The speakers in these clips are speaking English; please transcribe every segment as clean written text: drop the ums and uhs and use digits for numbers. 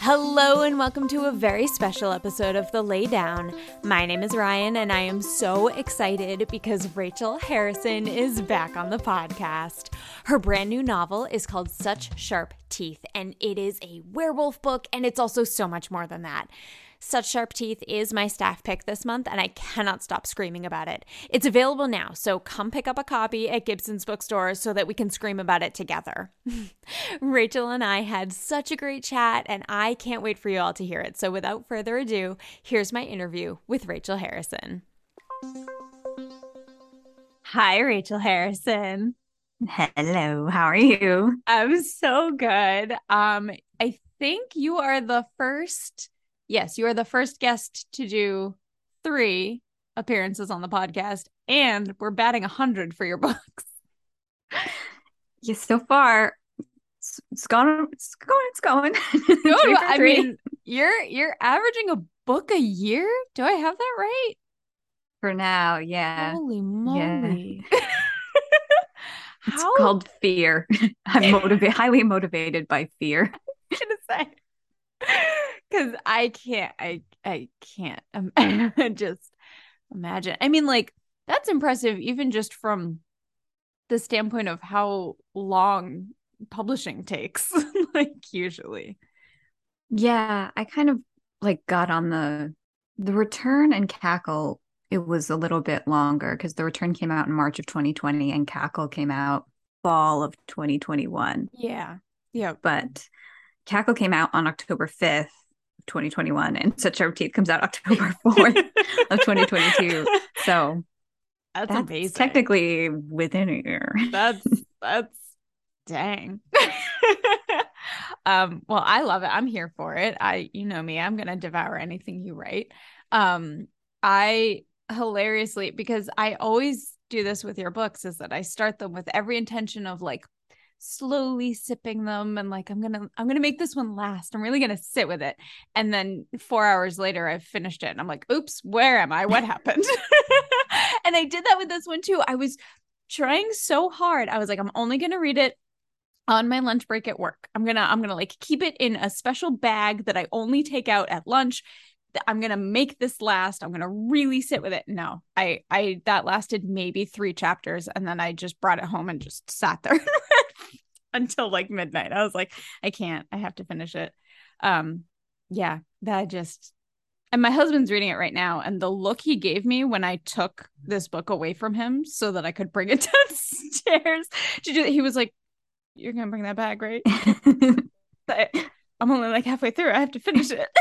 Hello and welcome to a very special episode of The Lay Down. My name is Ryan and I am so excited because Rachel Harrison is back on the podcast. Her brand new novel is called Such Sharp Teeth, and it is a werewolf book, and it's also so much more than that. Such Sharp Teeth is my staff pick this month, and I cannot stop screaming about it. It's available now, so come pick up a copy at Gibson's bookstore so that we can scream about it together. Rachel and I had such a great chat, and I can't wait for you all to hear it. So without further ado, here's my interview with Rachel Harrison. Hi, Rachel Harrison. Hello, how are you? I'm so good. I think you are the first... Yes, you are the first guest to do 3 appearances on the podcast, and we're batting 100 for your books. Yeah, so far it's going. I mean, you're averaging a book a year. Do I have that right? For now, yeah. Holy moly! Yeah. It's called fear. I'm highly motivated by fear. I'm gonna say. Because I can't just imagine. I mean, like, that's impressive, even just from the standpoint of how long publishing takes, like, usually. Yeah, I kind of like got on the Return and Cackle. It was a little bit longer because the Return came out in March of 2020 and Cackle came out fall of 2021. Yeah. Yeah. But Cackle came out on October 5th, 2021, and Such Sharp Teeth comes out October 4th of 2022. So that's amazing. Technically within a year. That's dang. Well, I love it. I'm here for it. You know me, I'm gonna devour anything you write. I hilariously, because I always do this with your books, is that I start them with every intention of like slowly sipping them and like I'm gonna make this one last. I'm really gonna sit with it, and then 4 hours later I've finished it and I'm like, oops, where am I? What happened? And I did that with this one too. I was trying so hard. I was like, I'm only gonna read it on my lunch break at work. I'm gonna like keep it in a special bag that I only take out at lunch. I'm gonna make this last. I'm gonna really sit with it. No, I that lasted maybe 3 chapters, and then I just brought it home and just sat there until like midnight. I was like, I can't. I have to finish it. Yeah, that just. And my husband's reading it right now, and the look he gave me when I took this book away from him so that I could bring it downstairs to do. He was like, "You're gonna bring that back, right?" I'm only like halfway through. I have to finish it.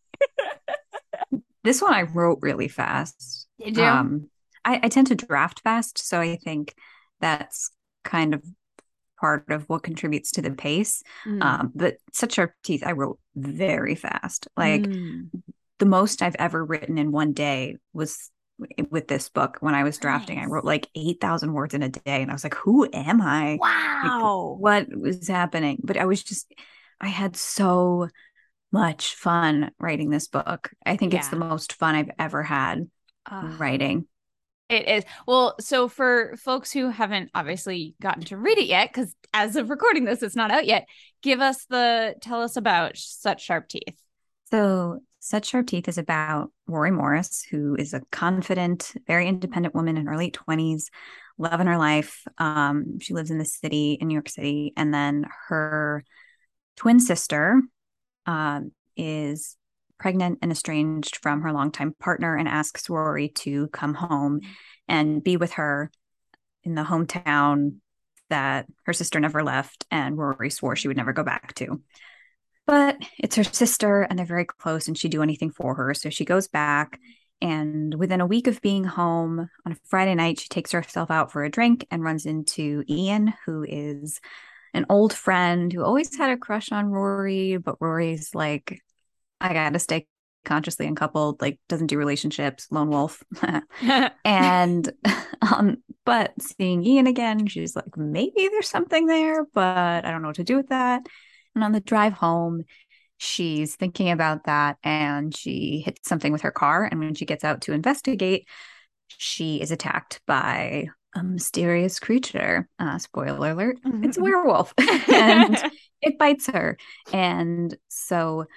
This one I wrote really fast. Did you? I tend to draft fast, so I think that's kind of part of what contributes to the pace. But Such Sharp Teeth, I wrote very fast. Like the most I've ever written in one day was with this book. When I was drafting, I wrote like 8,000 words in a day, and I was like, "Who am I? Wow, like, what was happening?" But I had so much fun writing this book. I think it's the most fun I've ever had writing. It is. Well, so for folks who haven't obviously gotten to read it yet, because as of recording this, it's not out yet, tell us about Such Sharp Teeth. So Such Sharp Teeth is about Rory Morris, who is a confident, very independent woman in her late 20s, loving her life. She lives in the city, in New York City. And then her twin sister is pregnant and estranged from her longtime partner and asks Rory to come home and be with her in the hometown that her sister never left and Rory swore she would never go back to. But it's her sister and they're very close and she'd do anything for her. So she goes back, and within a week of being home on a Friday night, she takes herself out for a drink and runs into Ian, who is an old friend who always had a crush on Rory, but Rory's like, I gotta stay consciously uncoupled, like doesn't do relationships, lone wolf. And but seeing Ian again, she's like, maybe there's something there, but I don't know what to do with that. And on the drive home, she's thinking about that and she hits something with her car. And when she gets out to investigate, she is attacked by a mysterious creature. Spoiler alert, it's a werewolf and it bites her. And so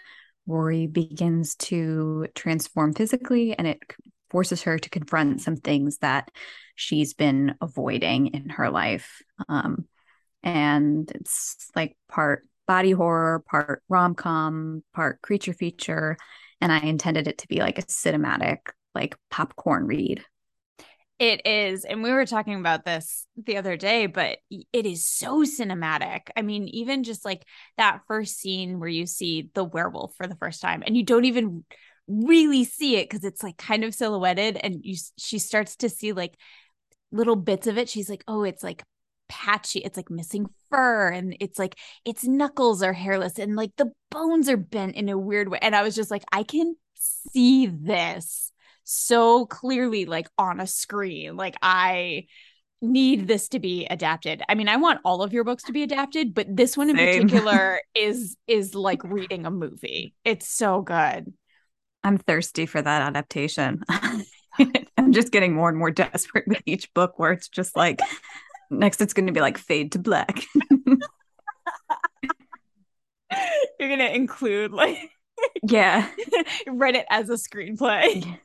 Rory begins to transform physically, and it forces her to confront some things that she's been avoiding in her life. And it's like part body horror, part rom-com, part creature feature. And I intended it to be like a cinematic, like popcorn read. It is. And we were talking about this the other day, but it is so cinematic. I mean, even just like that first scene where you see the werewolf for the first time and you don't even really see it because it's like kind of silhouetted, and she starts to see like little bits of it. She's like, oh, it's like patchy, it's like missing fur, and it's like its knuckles are hairless and like the bones are bent in a weird way. And I was just like, I can see this so clearly, like on a screen. Like, I need this to be adapted. I mean, I want all of your books to be adapted, but this one in Same. particular is like reading a movie. It's so good. I'm thirsty for that adaptation. I'm just getting more and more desperate with each book, where it's just like, next it's going to be like fade to black. You're gonna include like Yeah. write it as a screenplay.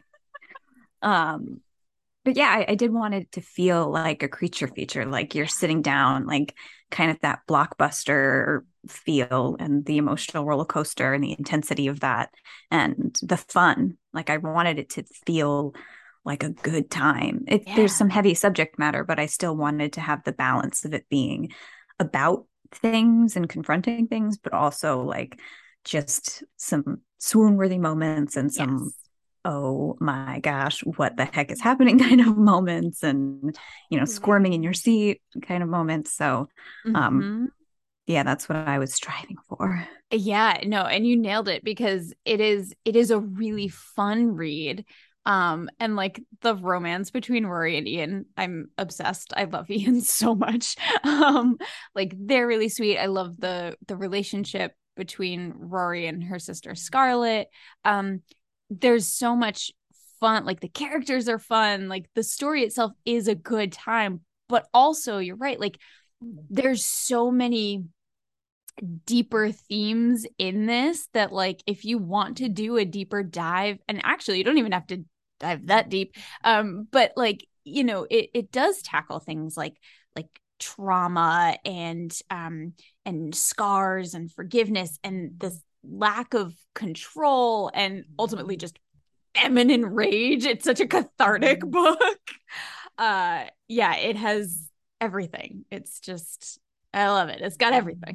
But yeah, I did want it to feel like a creature feature, like you're sitting down, like kind of that blockbuster feel and the emotional roller coaster and the intensity of that and the fun. Like I wanted it to feel like a good time. There's some heavy subject matter, but I still wanted to have the balance of it being about things and confronting things, but also like just some swoon worthy moments and some oh my gosh, what the heck is happening kind of moments, and squirming in your seat kind of moments. So yeah, that's what I was striving for. Yeah, no, and you nailed it, because it is a really fun read. And like the romance between Rory and Ian, I'm obsessed. I love Ian so much. Like they're really sweet. I love the relationship between Rory and her sister Scarlett. There's so much fun. Like the characters are fun. Like the story itself is a good time, but also you're right. Like there's so many deeper themes in this that, like, if you want to do a deeper dive, and actually you don't even have to dive that deep, but like, it does tackle things like trauma and scars and forgiveness and this lack of control and ultimately just feminine rage. It's such a cathartic book. Yeah, it has everything. It's just, I love it. It's got everything.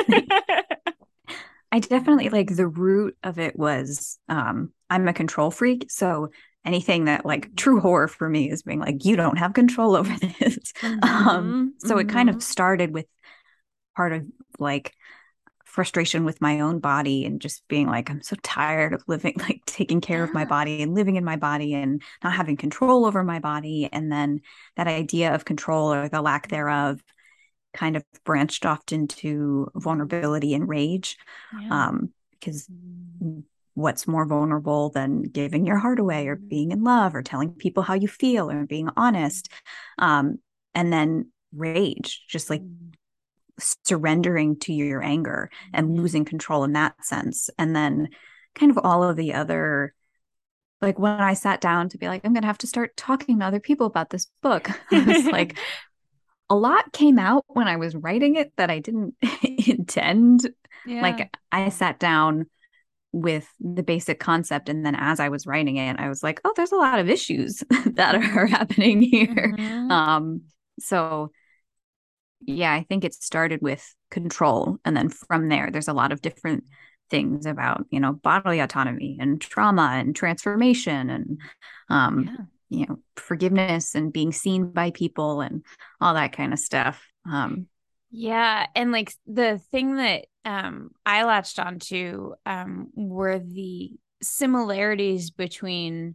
I definitely like the root of it was I'm a control freak. So anything that like true horror for me is being like, you don't have control over this. So it kind of started with part of like frustration with my own body and just being like, I'm so tired of living, like taking care of my body and living in my body and not having control over my body. And then that idea of control or the lack thereof kind of branched off into vulnerability and rage. Because what's more vulnerable than giving your heart away or being in love or telling people how you feel or being honest? And then rage, just like surrendering to your anger and losing control in that sense. And then kind of all of the other, like when I sat down to be like, I'm going to have to start talking to other people about this book, I was like, a lot came out when I was writing it that I didn't intend. Like I sat down with the basic concept, and then as I was writing it, I was like, oh, there's a lot of issues that are happening here. So yeah, I think it started with control. And then from there's a lot of different things about, bodily autonomy and trauma and transformation and, forgiveness and being seen by people and all that kind of stuff. Yeah. And like the thing that I latched onto were the similarities between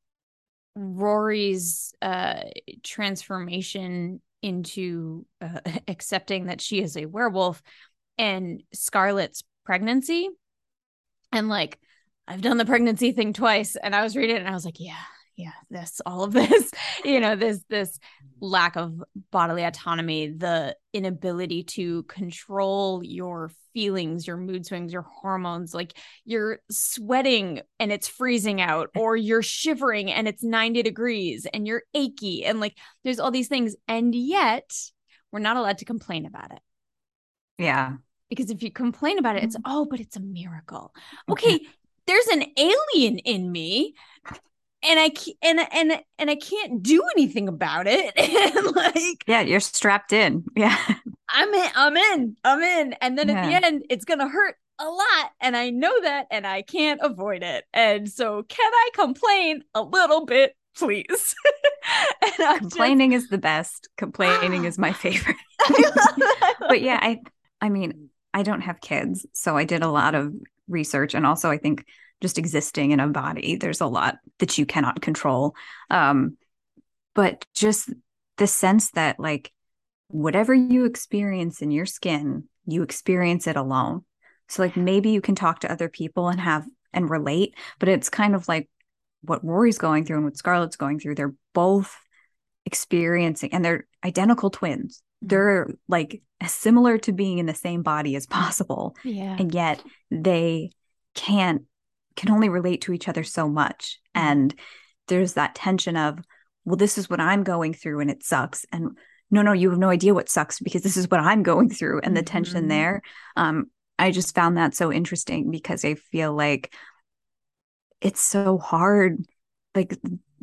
Rory's transformation into accepting that she is a werewolf and Scarlett's pregnancy. And like, I've done the pregnancy thing twice, and I was reading it and I was like, yeah, yeah, all of this, this lack of bodily autonomy, the inability to control your feelings, your mood swings, your hormones, like you're sweating and it's freezing out, or you're shivering and it's 90 degrees and you're achy, and like there's all these things, and yet we're not allowed to complain about it. Yeah. Because if you complain about it, it's, oh, but it's a miracle. Okay, there's an alien in me, and I can't do anything about it. And like, yeah, you're strapped in. Yeah. I'm in. And then at the end, it's gonna hurt a lot. And I know that, and I can't avoid it. And so can I complain a little bit, please? Complaining is the best. Complaining is my favorite. But yeah, I mean, I don't have kids, so I did a lot of research, and also I think just existing in a body, there's a lot that you cannot control. But just the sense that like whatever you experience in your skin, you experience it alone. So like maybe you can talk to other people and relate, but it's kind of like what Rory's going through and what Scarlett's going through. They're both experiencing, and they're identical twins. They're like as similar to being in the same body as possible. Yeah. And yet they can only relate to each other so much. And there's that tension of, well, this is what I'm going through and it sucks. And no, you have no idea what sucks because this is what I'm going through. And the tension there. I just found that so interesting because I feel like it's so hard. Like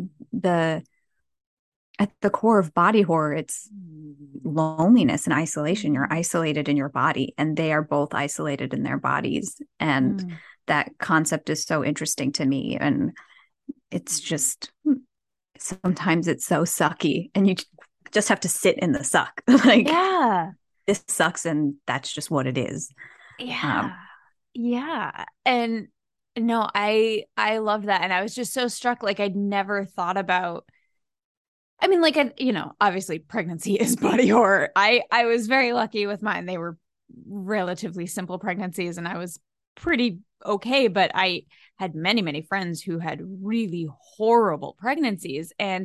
at the core of body horror, it's loneliness and isolation. You're isolated in your body, and they are both isolated in their bodies. And that concept is so interesting to me. And it's just, sometimes it's so sucky, and you just have to sit in the suck. Like, yeah, this sucks, and that's just what it is. Yeah. Yeah. And no, I loved that. And I was just so struck. Like I'd never thought about, I mean, like, obviously pregnancy is body horror. I was very lucky with mine. They were relatively simple pregnancies, and I was pretty okay. But I had many, many friends who had really horrible pregnancies. And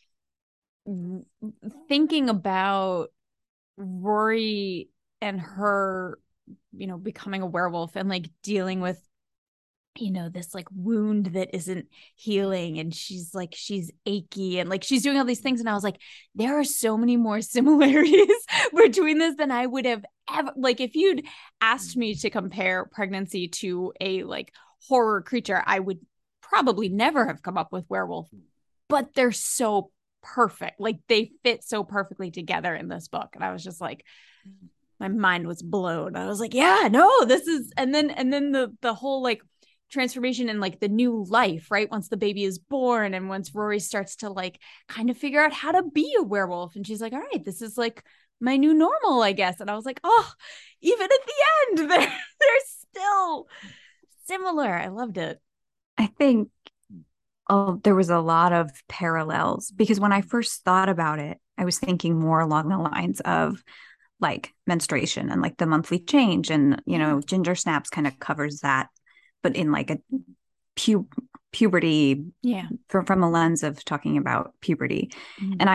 thinking about Rory and her, becoming a werewolf and like dealing with, this like wound that isn't healing, and she's achy, and like she's doing all these things, and I was like, there are so many more similarities between this than I would have ever, like, if you'd asked me to compare pregnancy to a like horror creature, I would probably never have come up with werewolf. But they're so perfect, like they fit so perfectly together in this book, and I was just like, my mind was blown. I was like, yeah, no, this is, and then the whole like transformation and like the new life, right? Once the baby is born, and once Rory starts to like kind of figure out how to be a werewolf, and she's like, all right, this is like my new normal, I guess. And I was like, oh, even at the end, they're still similar. I loved it. I think there was a lot of parallels, because when I first thought about it, I was thinking more along the lines of like menstruation and like the monthly change, and Ginger Snaps kind of covers that, but in like a puberty, from a lens of talking about puberty. And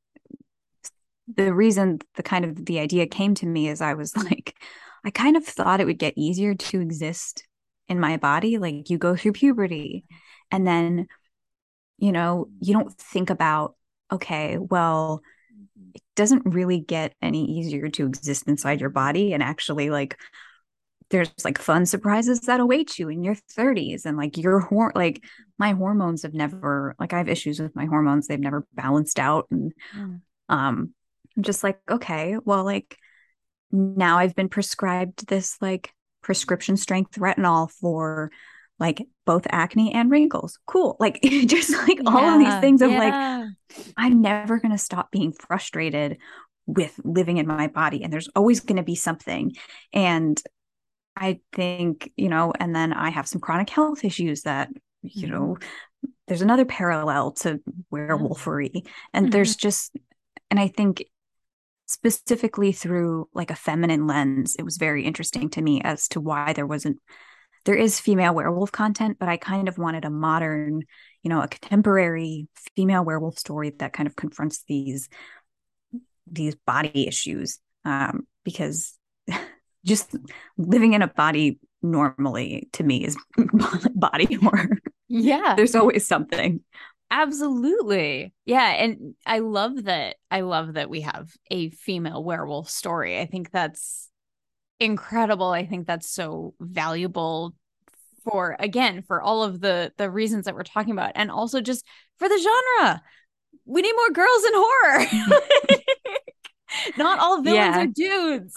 the idea came to me is I was like, I kind of thought it would get easier to exist in my body. Like you go through puberty, and then you don't think about, okay, well, it doesn't really get any easier to exist inside your body. And actually, like, there's like fun surprises that await you in your 30s. And like like my hormones have never, like I have issues with my hormones. They've never balanced out. And I'm just like, okay, well, like now I've been prescribed this like prescription strength retinol for like both acne and wrinkles. Cool. Like just like all of these things of like, I'm never going to stop being frustrated with living in my body. And there's always going to be something. And I think, and then I have some chronic health issues that, there's another parallel to werewolfery. And there's just, and I think specifically through like a feminine lens, it was very interesting to me as to why there wasn't there is female werewolf content, but I kind of wanted a modern, a contemporary female werewolf story that kind of confronts these body issues. Because just living in a body normally to me is body horror. Yeah. There's always something. Absolutely. Yeah, and I love that we have a female werewolf story. I think that's incredible. I think that's so valuable for, again, for all of the reasons that we're talking about, and also just for the genre. We need more girls in horror. Not all villains Yeah. are dudes.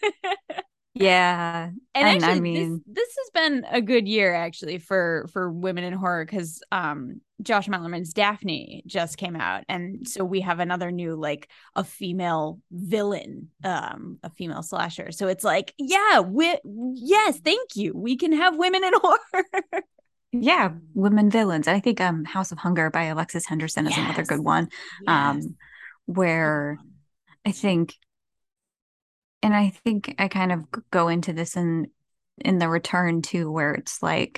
Yeah. And And I actually, this mean, this has been a good year actually for women in horror, because Josh Malerman's Daphne just came out, and so we have another new, like, a female villain, a female slasher. So it's like, yeah, yes, thank you. We can have women in horror. yeah, women villains. I think House of Hunger by Alexis Henderson is another Yes, good one. yes, good Where one. I think and I think I kind of go into this in the return too, where it's like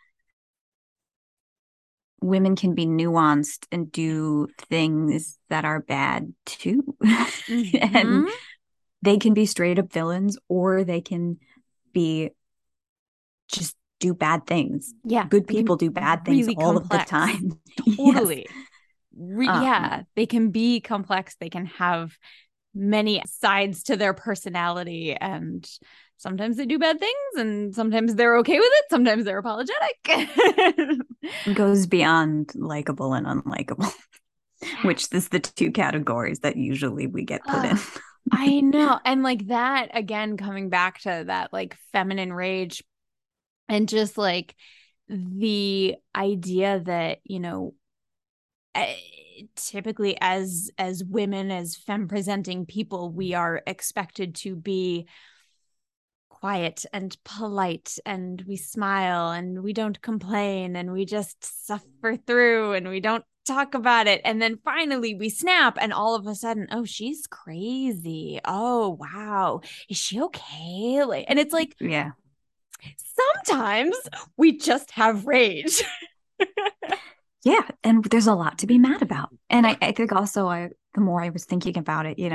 women can be nuanced and do things that are bad too. Mm-hmm. And they can be straight up villains, or they can be just do bad things. Yeah, Good they can be people do bad things really all of the complex. time. Yes. Totally. Um, Yeah, they can be complex. They can have many sides to their personality, and sometimes they do bad things, and sometimes they're okay with it. Sometimes they're apologetic. goes beyond likable and unlikable, which Yes. is the two categories that usually we get put in. I know. And like that, again, coming back to that, like, feminine rage, and just like the idea that, eh, typically as women, as femme presenting people, we are expected to be quiet and polite, and we smile and we don't complain and we just suffer through and we don't talk about it, and then finally we snap, and all of a sudden, oh, she's crazy, oh wow, is she okay, like, and it's like, Yeah. sometimes we just have rage. Yeah. And there's a lot to be mad about. And Yeah. I think also the more I was thinking about it,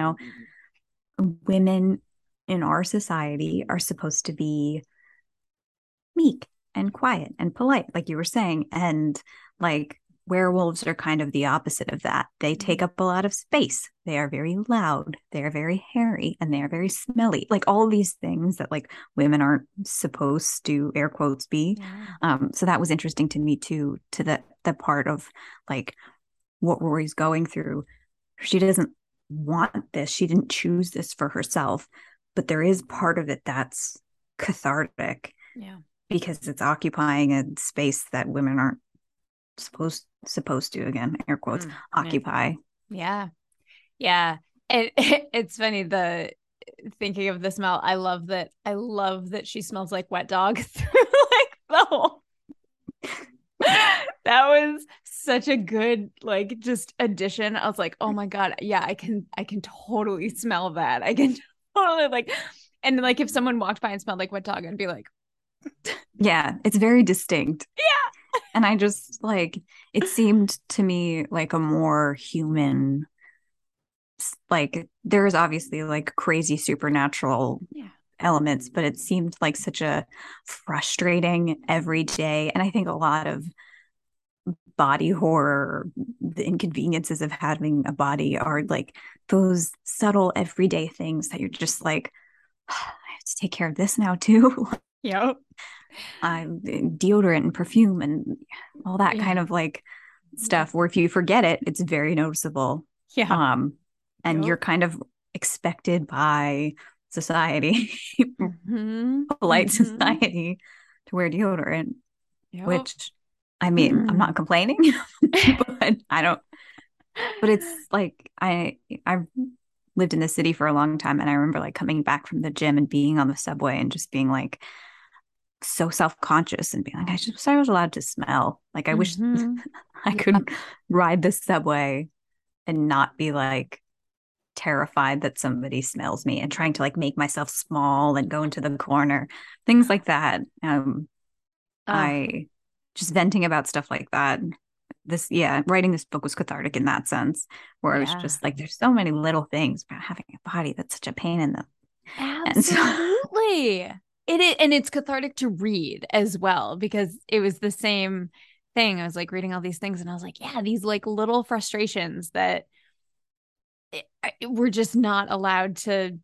women in our society are supposed to be meek and quiet and polite, like you were saying. And like werewolves are kind of the opposite of that. They take up a lot of space. They are very loud. They are very hairy, and they are very smelly. Like all these things that like women aren't supposed to, air quotes, be. Yeah. So that was interesting to me too, to the part of like what Rory's going through. She doesn't want this. She didn't choose this for herself, but there is part of it that's cathartic Yeah. because it's occupying a space that women aren't supposed to, again, air quotes, Yeah. occupy. Yeah. Yeah. It's funny, the thinking of the smell. I love that she smells like wet dog through like the whole. That was such a good, like, just addition. I was like, oh my God, yeah, I can totally smell that. I can totally, like, and like if someone walked by and smelled like wet dog, I'd be like, Yeah, it's very distinct. yeah. And I just like it seemed to me like a more human, like there's obviously like crazy supernatural Yeah. elements, but it seemed like such a frustrating everyday. And I think a lot of body horror, the inconveniences of having a body are like those subtle everyday things that you're just like, I have to take care of this now too. Yep. Deodorant and perfume and all that Yeah. kind of like stuff where if you forget it, it's very noticeable. Yeah. Um, and you're Yep. kind of expected by society, Mm-hmm. polite Mm-hmm. society, to wear deodorant, Yep. which I mean, I'm not complaining, but I don't, but it's like I've lived in the city for a long time, and I remember like coming back from the gym and being on the subway and just being like so self-conscious and being like, I just wish I was allowed to smell. Like I wish Mm-hmm. I Yep. could ride the subway and not be like terrified that somebody smells me and trying to like make myself small and go into the corner, things like that. Oh, I just venting about stuff like that. Writing this book was cathartic in that sense, where I was yeah. just like, there's so many little things about having a body that's such a pain in the. And so, Absolutely. It is, and it's cathartic to read as well because it was the same thing. I was like reading all these things and I was like, yeah, these like little frustrations that we're just not allowed to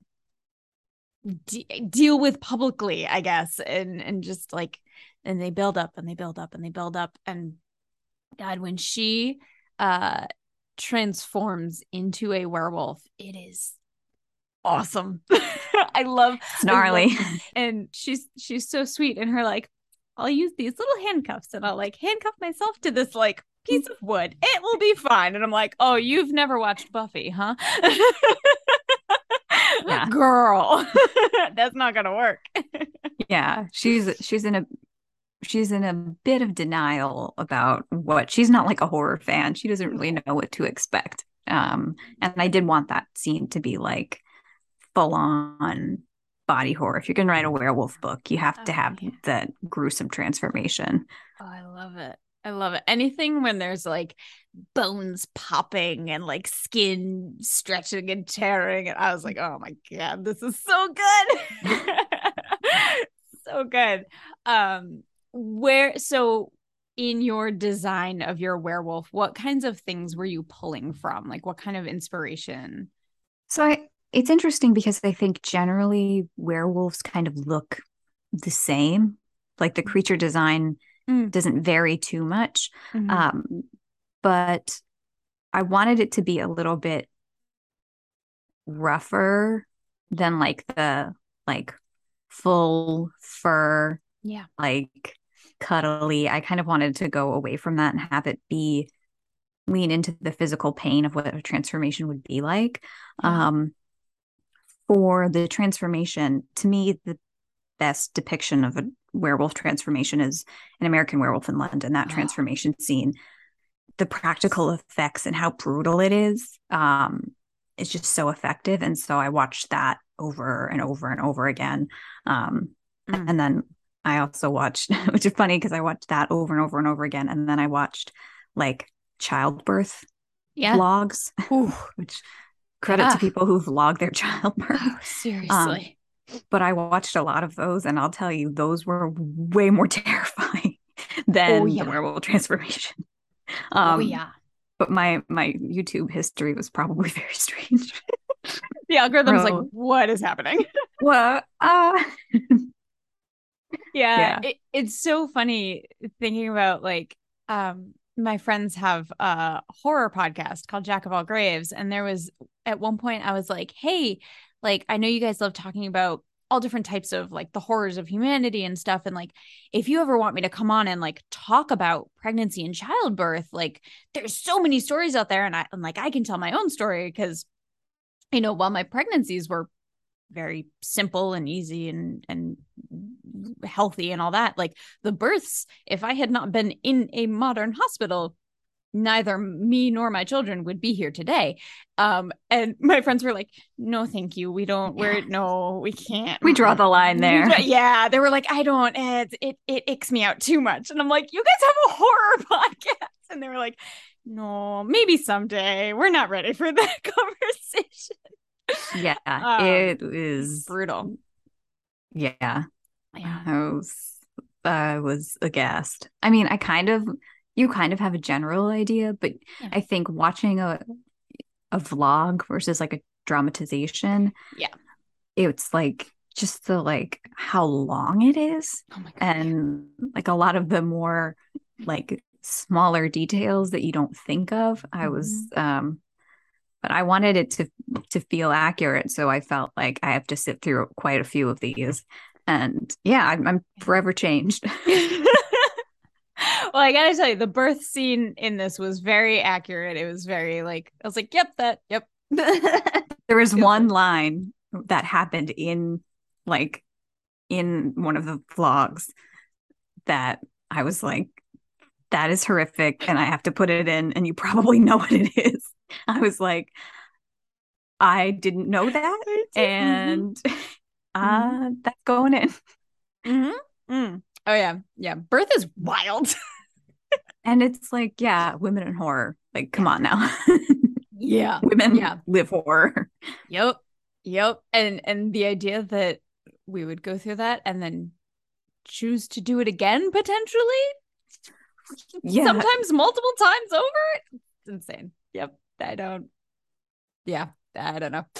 deal with publicly, I guess. And just like, and they build up and they build up and they build up. And God, when she uh transforms into a werewolf, it is awesome. I love, snarly. and she's so sweet. And her like, I'll use these little handcuffs and I'll like handcuff myself to this like piece of wood. It will be fine. And I'm like, oh, you've never watched Buffy, huh? Yeah. Girl, that's not gonna work. Yeah. She's in a bit of denial about what she's not like a horror fan. She doesn't really know what to expect. And I did want that scene to be like full on body horror. If you're gonna write a werewolf book, you have to Oh, have yeah. that gruesome transformation. Oh, I love it. I love it. Anything when there's like bones popping and like skin stretching and tearing. And I was like, oh my God, this is so good. So good. So in your design of your werewolf, what kinds of things were you pulling from? Like what kind of inspiration? It's interesting because I think generally werewolves kind of look the same. Like the creature design Mm, doesn't vary too much. mhm. Um, but I wanted it to be a little bit rougher than like the like full fur, Yeah. like cuddly. I kind of wanted to go away from that and have it be lean into the physical pain of what a transformation would be like. Yeah. Um, for the transformation, to me, the best depiction of a werewolf transformation is an American Werewolf in London, that Oh, transformation scene. The practical yes. effects and how brutal it is just so effective. And so I watched that over and over and over again. Um, Mm. and then I also watched, which is funny because I watched that over and over and over again. And then I watched like childbirth Yeah. vlogs, Ooh, which credit to yeah. people who vlog their childbirth. Oh, Um, seriously. but I watched a lot of those, and I'll tell you, those were way more terrifying Oh, than the yeah. werewolf transformation. Oh, Um, yeah. but my YouTube history was probably very strange. The algorithm's like, Bro, what is happening? what? Yeah, Yeah. it's so funny thinking about like my friends have a horror podcast called Jack of All Graves, and there was at one point I was like, "Hey, like I know you guys love talking about all different types of like the horrors of humanity and stuff, and like if you ever want me to come on and like talk about pregnancy and childbirth, like there's so many stories out there, and I can tell my own story because while my pregnancies were very simple and easy and healthy and all that. Like the births, if I had not been in a modern hospital, neither me nor my children would be here today. And my friends were like, no, thank you. We don't, Yeah. we're no, we can't. We draw the line there. Yeah. They were like, I don't, it icks me out too much. And I'm like, you guys have a horror podcast. And they were like, no, maybe someday. We're not ready for that conversation. Yeah, Um, it is. Brutal. Yeah, Yeah. I was aghast. I mean, you kind of have a general idea, but Yeah. I think watching a vlog versus like a dramatization, Yeah. it's like just the like how long it is Oh my God. Yeah. and like a lot of the more like smaller details that you don't think of. Mm-hmm. But I wanted it to feel accurate, so I felt like I have to sit through quite a few of these. And yeah, I'm forever changed. Well, I gotta tell you, the birth scene in this was very accurate. It was very like I was like, yep, yep. There was Feels one good. line that happened like in one of the vlogs that I was like, that is horrific, and I have to put it in, and you probably know what it is. I was like, I didn't know that, I did. Mm-hmm. and Mm-hmm. that's going in. Mm-hmm. Mm. Oh yeah. Yeah. Birth is wild. And it's like, yeah, women in horror. Like, come Yeah. on now. Yeah. Women Yeah. live horror. Yep. Yep. And the idea that we would go through that and then choose to do it again potentially, Yeah. sometimes multiple times over. It's insane. Yep. I don't. Yeah. I don't know.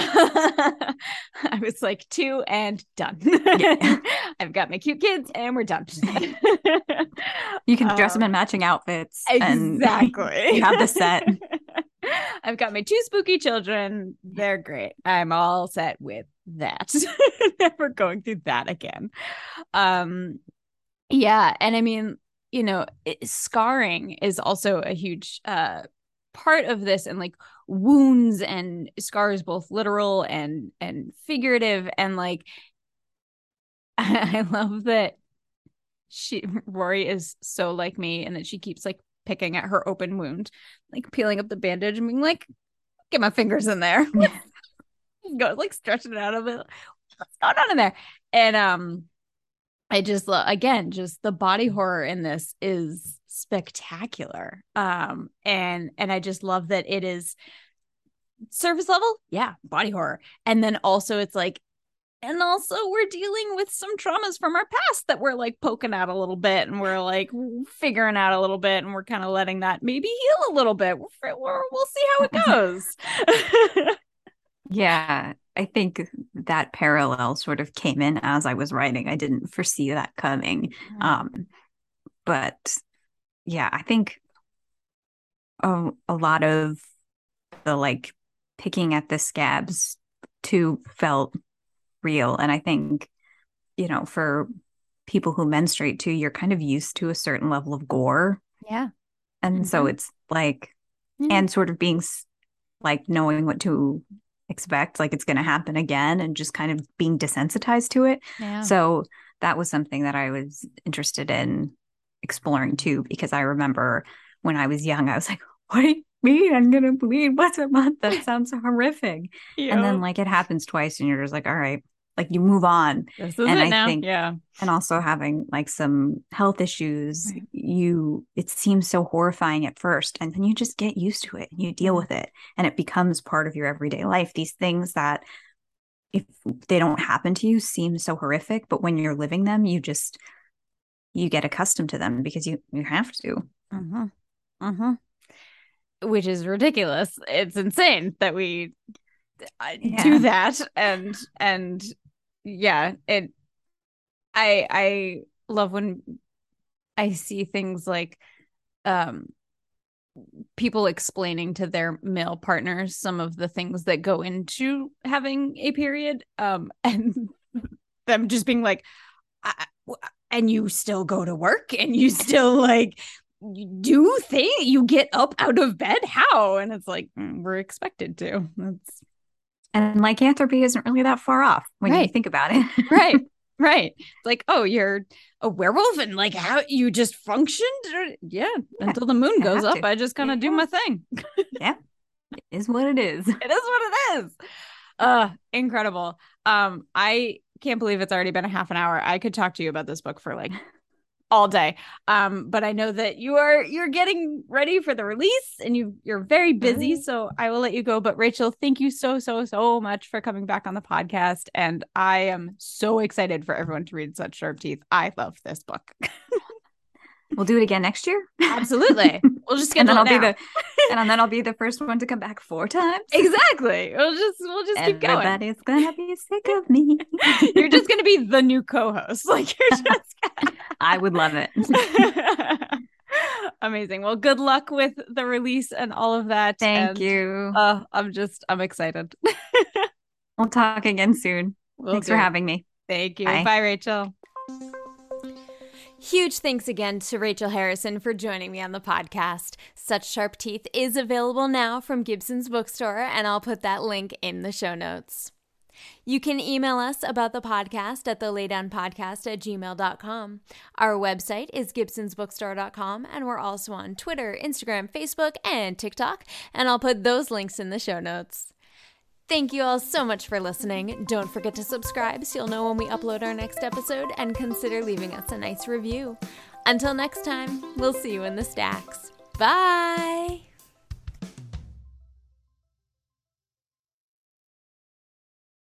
I was like 2 and done. Yeah. I've got my cute kids and we're done. You can dress them in matching outfits and Exactly. you have the set. I've got my 2 spooky children. They're great. I'm all set with that. Never going through that again. Yeah. And I mean, scarring is also a huge part of this, and like wounds and scars, both literal and figurative. And like, I love that Rory is so like me, and that she keeps like picking at her open wound, like peeling up the bandage and being like, get my fingers in there. Go like stretching it out of it. What's going on in there? And I just again, just the body horror in this is spectacular. And I just love that it is surface level, yeah, body horror. And then also it's like, and also we're dealing with some traumas from our past that we're like poking out a little bit, and we're like figuring out a little bit, and we're kind of letting that maybe heal a little bit. We'll see how it goes. Yeah, I think that parallel sort of came in as I was writing. I didn't foresee that coming. But yeah, I think a lot of the like picking at the scabs too felt real. And I think, for people who menstruate too, you're kind of used to a certain level of gore. Yeah. And so it's like, and sort of being like knowing what to expect, like it's going to happen again, and just kind of being desensitized to it. Yeah. So that was something that I was interested in exploring too, because I remember when I was young, I was like, what do you mean I'm going to bleed once a month? That sounds horrific. Yep. And then like it happens twice and you're just like, all right, like you move on. This is and it I now. think, yeah. And also having like some health issues, it seems so horrifying at first, and then you just get used to it and you deal with it, and it becomes part of your everyday life. These things that, if they don't happen to you, seem so horrific, but when you're living them, you get accustomed to them because you have to. Which is ridiculous. It's insane that we do that. And yeah, I love when I see things like people explaining to their male partners some of the things that go into having a period, and them just being like, and you still go to work, and you still like do things, you get up out of bed, how? And it's like, we're expected to. And lycanthropy isn't really that far off when you think about it. Right. It's like, oh, you're a werewolf, and like how you just functioned. Yeah. Until the moon goes up, I just kind of do my thing. Yeah. It is what it is. It is what it is. Incredible. I can't believe it's already been a half an hour. I could talk to you about this book for like all day. But I know that you're getting ready for the release, and you're very busy, so I will let you go. But Rachel, thank you so much for coming back on the podcast, and I am so excited for everyone to read Such Sharp Teeth. I love this book. We'll do it again next year. Absolutely. We'll just schedule and then it now. and then I'll be the first one to come back 4 times. Exactly. We'll just keep going. Everybody's gonna be sick of me. You're just gonna be the new co-host. Like you're just I would love it. Amazing. Well, good luck with the release and all of that. Thank you. I'm excited. We'll talk again soon. Thanks for having me. Thank you. Bye, Rachel. Huge thanks again to Rachel Harrison for joining me on the podcast. Such Sharp Teeth is available now from Gibson's Bookstore, and I'll put that link in the show notes. You can email us about the podcast at thelaydownpodcast@gmail.com. Our website is gibsonsbookstore.com, and we're also on Twitter, Instagram, Facebook, and TikTok, and I'll put those links in the show notes. Thank you all so much for listening. Don't forget to subscribe so you'll know when we upload our next episode, and consider leaving us a nice review. Until next time, we'll see you in the stacks. Bye!